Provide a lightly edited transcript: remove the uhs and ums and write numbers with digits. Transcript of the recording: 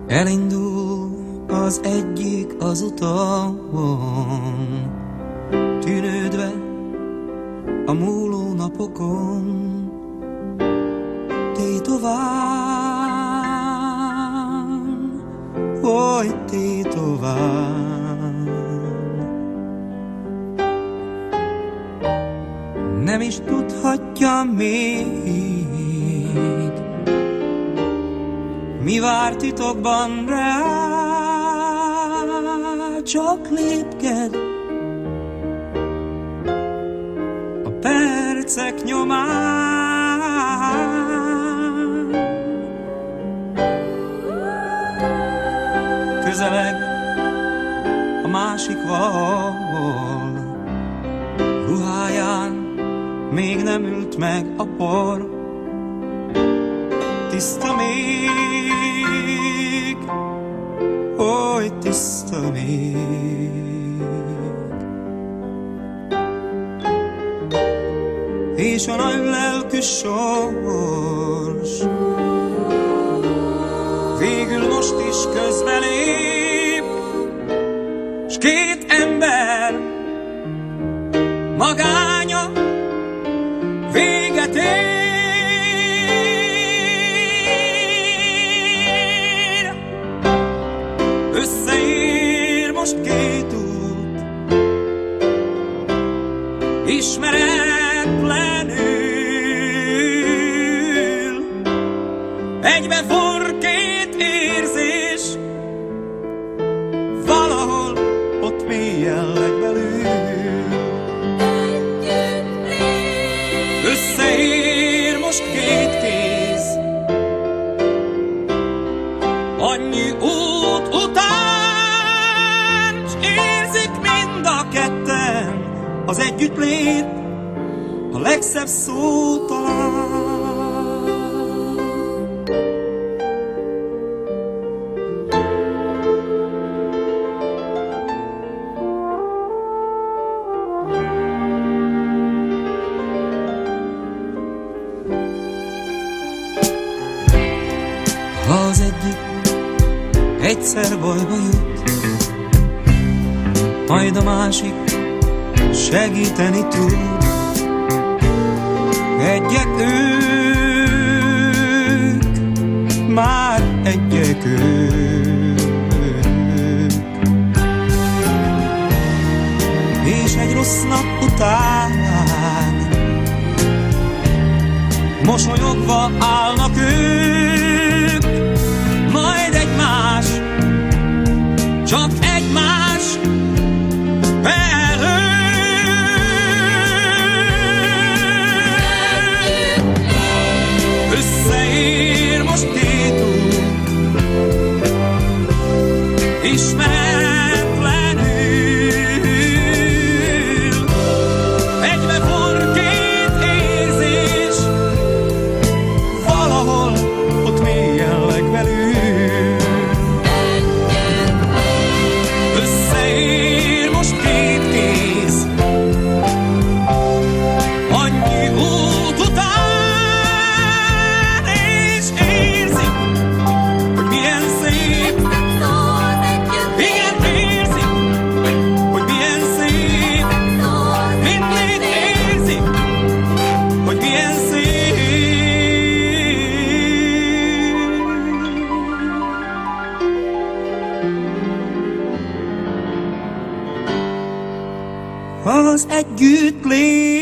Elindul az egyik az utamon, tűnődve a múló napokon, tétován, oly tétován. Nem is tudhatja még, mi vár titokban rá, csak lépked a percek nyomán. Közeleg a másik val, ruháján még nem ült meg a por. Tiszta még, oly tiszta még. És a nagy lelkű sors végül most is közbelép, s két ember magánya véget ér. Összeér most két út, ismeretlenül, egybe forr két érzés, valahol ott mélyen legbelül. Összeér most két kéz, annyi út után, s érzik mind a ketten az együttlét, a legszebb szó talán. Ha az egyik egyszer bajba jut, majd a másik segíteni tud. Egyek ők, már egyek ők, és egy rossz nap után mosolyogva állnak ők, majd egymás, csak egymás előtt. Összeér most két út, ismeretlenül, egybe forr két érzés, valahol ott mélyen legbelül. Összeér most két kéz, annyi út után, és érzik, hogy milyen szép. Igen, érzik, hogy milyen szép. Mindent érzik, hogy milyen szép. Az együttlét